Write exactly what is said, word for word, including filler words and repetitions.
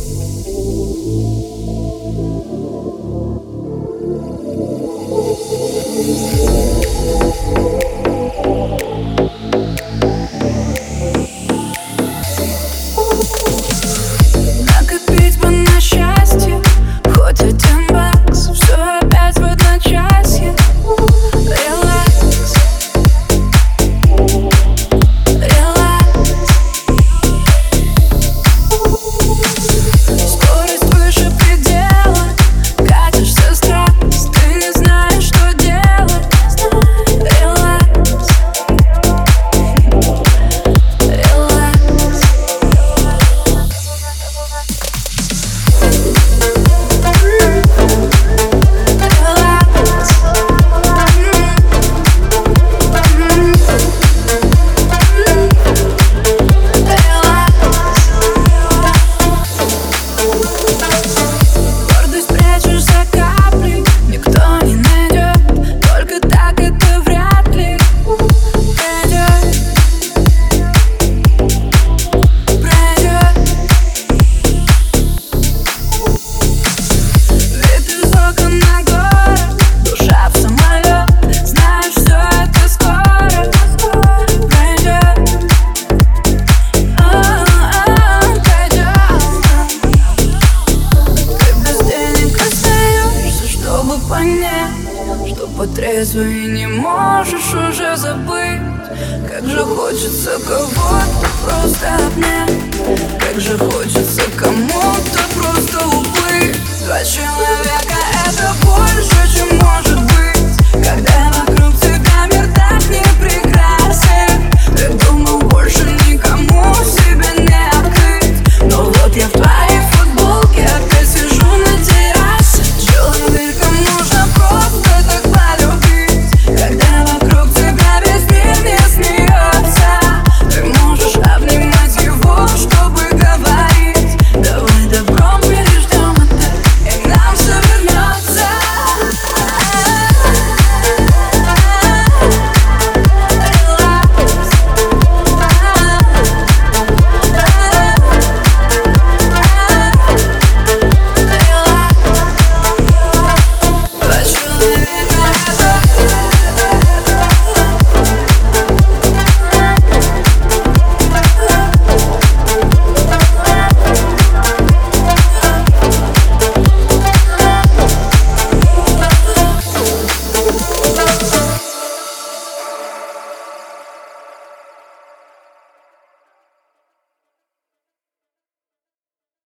Накопить бы на счастье хоть один бакс, все опять в одночасье. Релакс, релакс. Скорость выше предела, катишься страсть, ты не знаешь, что делать. Релакс, релакс. Гордость прячешь за каплей, никто не найдет. Только так это вряд ли пройдет, пройдет. Вид из окон на город, душа в самолет. Знаешь, все это скоро пройдет, пройдет. Ты без денег остаешься, чтобы понять, что по трезвой не можешь уже забыть. Как же хочется кого-то просто обнять, как же хочется кому-то просто уплыть. Зачем